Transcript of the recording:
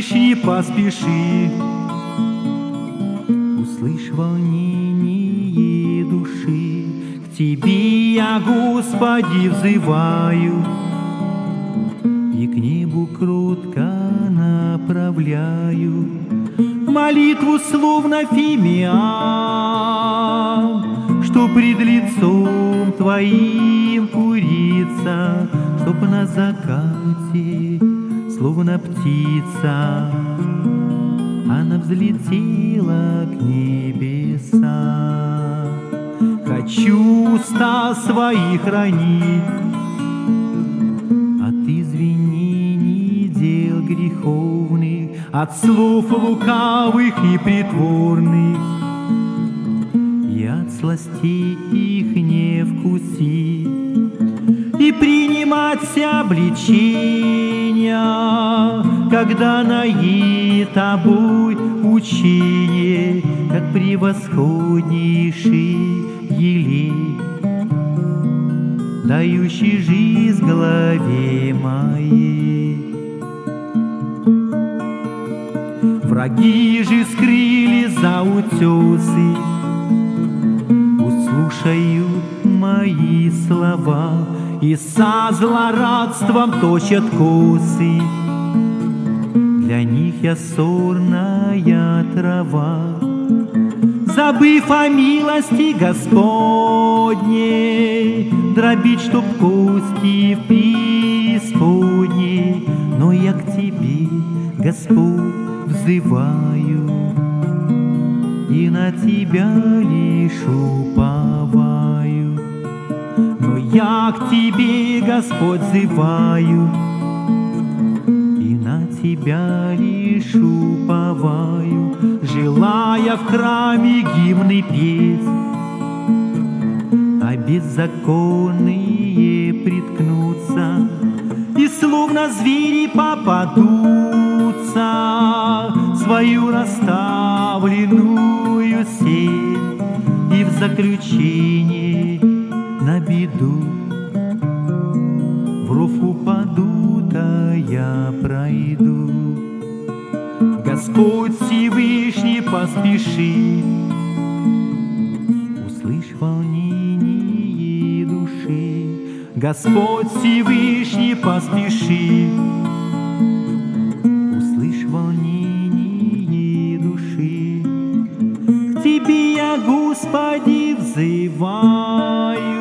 Всевышний, поспеши. Услышь волнение души, к Тебе я, Господи, взываю, и к небу кротко направляю молитву, словно фимиам, что пред лицом Твоим курица, чтоб на закате, словно птица, она взлетела к небесам. Хочу уста свои хранить от извинений дел греховных, от слов лукавых и притворных, и от сластей их не вкусить, и принимать обличения, когда наедет Тобой учение, как превосходнейший елей, дающий жизнь главе моей. Враги же скрыли за утесы, услышают мои слова и со злорадством точат косы. Для них я сорная трава, забыв о милости Господней, дробить, чтоб кости в преисподней. Но я к Тебе, Господь, взываю, и на Тебя лишь уповаю. Но я к Тебе, Господь, взываю, и на Тебя лишь уповаю, желая в храме гимны петь, а беззаконные приткнутся и словно звери попадутся свою расставленную сеть, и в заключение на беду в ров упадут, а я пройду. Господь Всевышний, поспеши, услышь волнение души. Господь Всевышний, поспеши, услышь волнение души. К Тебе я, Господи, взываю.